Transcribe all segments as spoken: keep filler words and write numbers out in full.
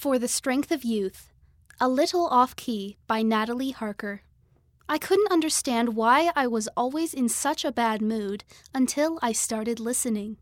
For the Strength of Youth, A Little Off Key by Natalie Harker. I couldn't understand why I was always in such a bad mood until I started listening.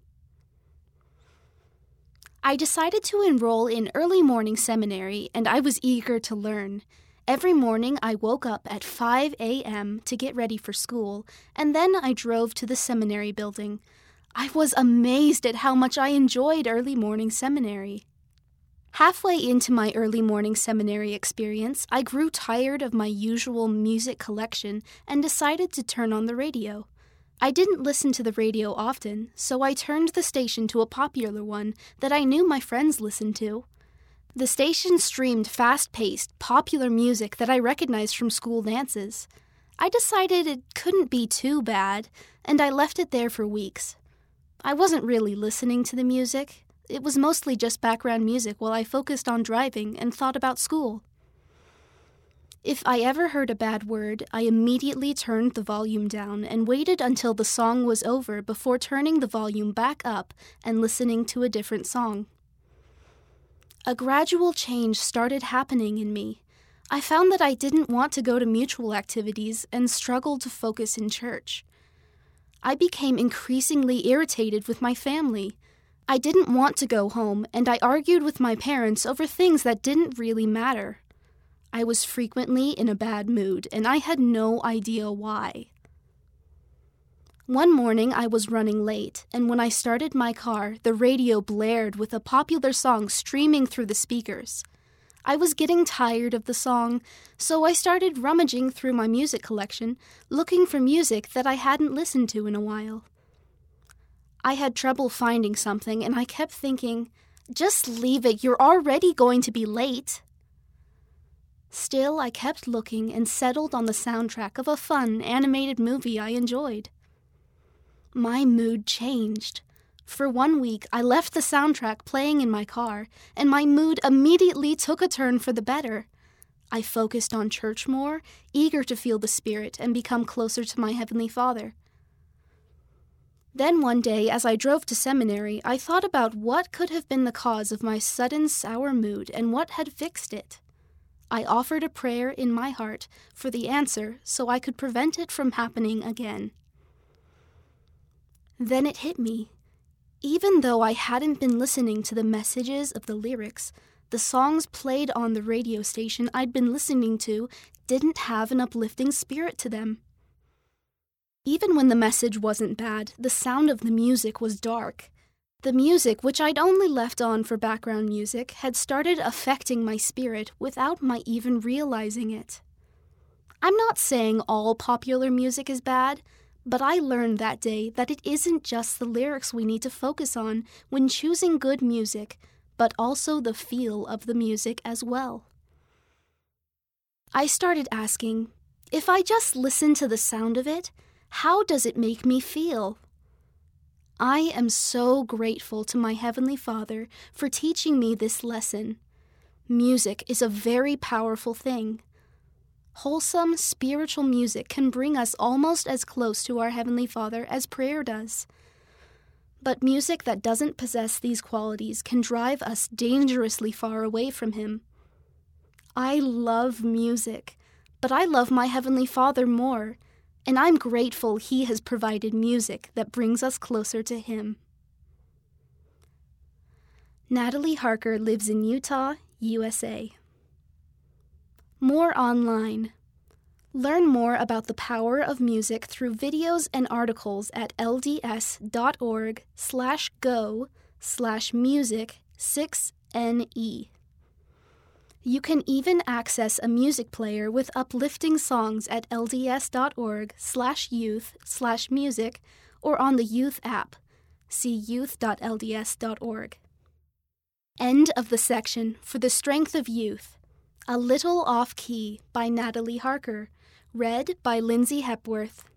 I decided to enroll in early morning seminary, and I was eager to learn. Every morning I woke up at five a.m. to get ready for school, and then I drove to the seminary building. I was amazed at how much I enjoyed early morning seminary. Halfway into my early morning seminary experience, I grew tired of my usual music collection and decided to turn on the radio. I didn't listen to the radio often, so I turned the station to a popular one that I knew my friends listened to. The station streamed fast-paced, popular music that I recognized from school dances. I decided it couldn't be too bad, and I left it there for weeks. I wasn't really listening to the music. It was mostly just background music while I focused on driving and thought about school. If I ever heard a bad word, I immediately turned the volume down and waited until the song was over before turning the volume back up and listening to a different song. A gradual change started happening in me. I found that I didn't want to go to mutual activities and struggled to focus in church. I became increasingly irritated with my family. I didn't want to go home, and I argued with my parents over things that didn't really matter. I was frequently in a bad mood, and I had no idea why. One morning I was running late, and when I started my car, the radio blared with a popular song streaming through the speakers. I was getting tired of the song, so I started rummaging through my music collection, looking for music that I hadn't listened to in a while. I had trouble finding something, and I kept thinking, just leave it, you're already going to be late. Still, I kept looking and settled on the soundtrack of a fun, animated movie I enjoyed. My mood changed. For one week, I left the soundtrack playing in my car, and my mood immediately took a turn for the better. I focused on church more, eager to feel the Spirit and become closer to my Heavenly Father. Then one day, as I drove to seminary, I thought about what could have been the cause of my sudden sour mood and what had fixed it. I offered a prayer in my heart for the answer so I could prevent it from happening again. Then it hit me. Even though I hadn't been listening to the messages of the lyrics, the songs played on the radio station I'd been listening to didn't have an uplifting spirit to them. Even when the message wasn't bad, the sound of the music was dark. The music, which I'd only left on for background music, had started affecting my spirit without my even realizing it. I'm not saying all popular music is bad, but I learned that day that it isn't just the lyrics we need to focus on when choosing good music, but also the feel of the music as well. I started asking, if I just listen to the sound of it, how does it make me feel? I am so grateful to my Heavenly Father for teaching me this lesson. Music is a very powerful thing. Wholesome, spiritual music can bring us almost as close to our Heavenly Father as prayer does. But music that doesn't possess these qualities can drive us dangerously far away from Him. I love music, but I love my Heavenly Father more, and I'm grateful He has provided music that brings us closer to Him. Natalie Harker lives in Utah, U S A. More online. Learn more about the power of music through videos and articles at lds.org slash go slash music 6ne. You can even access a music player with uplifting songs at lds.org slash youth slash music or on the Youth app. See youth dot l d s dot org. End of the section For the Strength of Youth, A Little Off Key by Natalie Harker, read by Lindsay Hepworth.